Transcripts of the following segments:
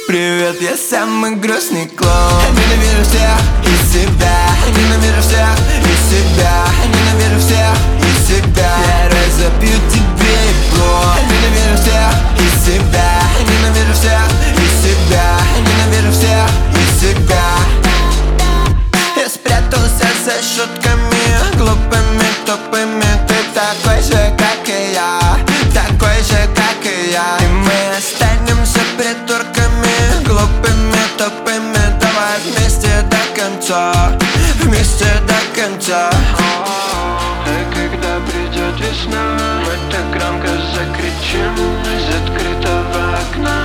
Привет, я самый грустный клоун. Ненавижу всех и себя. Ненавижу всех и себя. Ненавижу всех и себя. Я разобью тебе иглу. Ненавижу всех и себя. Ненавижу всех и себя. Ненавижу всех и себя. Я спрятался за шутками глупыми, тупыми. Ты такой же, как и я. Такой же, как и я. И мы останемся придурками глупыми, тупыми. Давай вместе до конца. Вместе до конца. А когда придет весна, мы так громко закричим из открытого окна.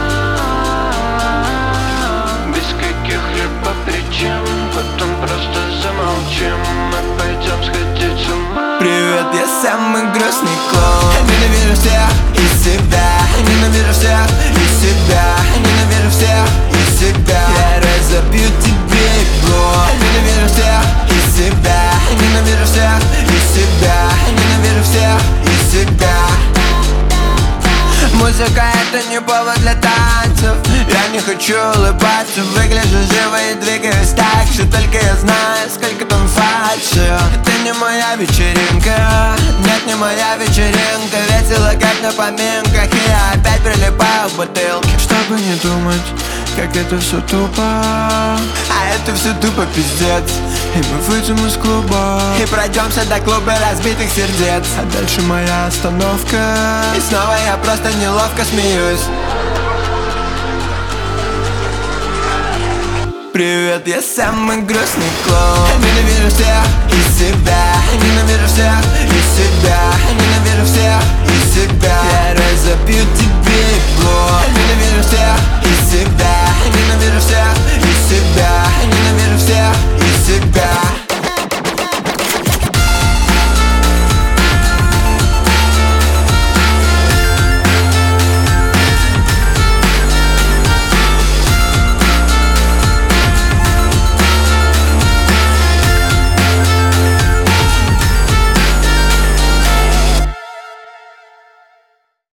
Без каких-либо причин. Потом просто замолчим. Мы пойдем сходить с ума. Привет, я самый грустный клоун. Ненавижу всех и себя. Ненавижу всех и себя. Ненавижу всех и себя. Я разобью тебе иглу. Ненавижу всех и себя. Ненавижу всех и себя. Ненавижу всех и себя. Музыка — это не повод для танцев. Я не хочу улыбаться. Выгляжу живо и двигаюсь так же. Только я знаю, сколько там фальши. Это не моя вечеринка. Нет, не моя вечеринка. Весело, как на поминках. И я опять прилипаю к бутылке. Чтобы не думать, как это все тупо. А это все тупо пиздец. И мы выйдем из клуба и пройдемся до клуба разбитых сердец. А дальше моя остановка. И снова я просто неловко смеюсь. Привет, я самый грустный клоун. Ненавижу всех и себя. Ненавижу всех и